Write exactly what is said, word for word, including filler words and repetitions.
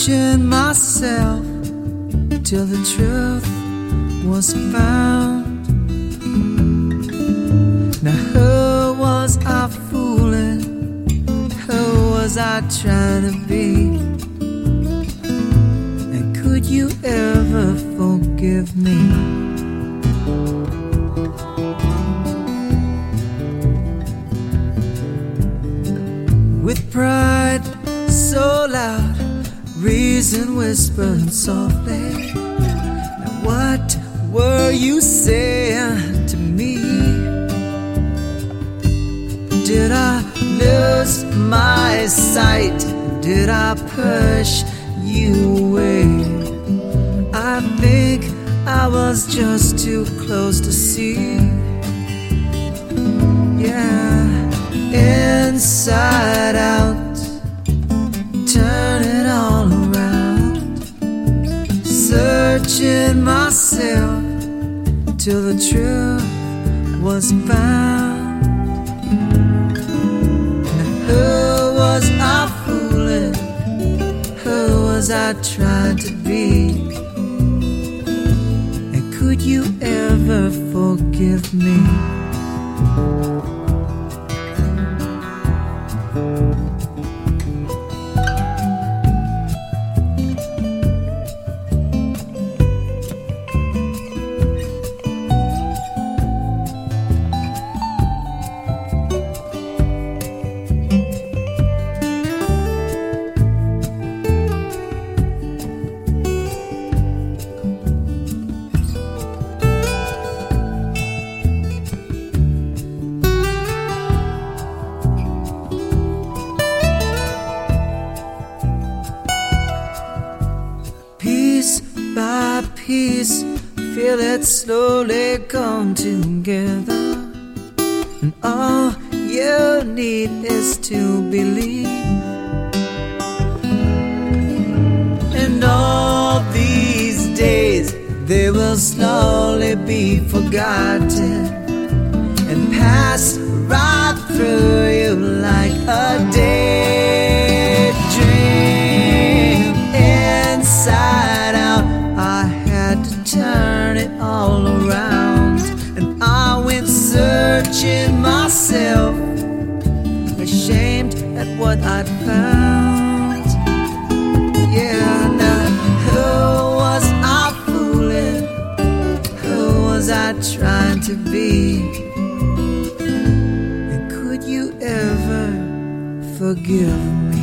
searching myself till the truth was found. Now who was I fooling? Who was I trying to be? And could you ever forgive me? With pride so loud, reason whispered softly. Now what were you saying to me? Did I lose my sight? Did I push you away? I think I was just too close to see. Yeah, inside out, turn it all around, searching myself till the truth was found. Who was I fooling? Who was I trying to be? And could you ever forgive me? Piece by piece, feel it slowly come together. And all you need is to believe. And all these days, they will slowly be forgotten and pass right through you like a daydream. Inside out, I had to turn it all around, and I went searching myself, ashamed at what I'd found. Yeah, now who was I fooling? Who was I trying to be? And could you ever forgive me?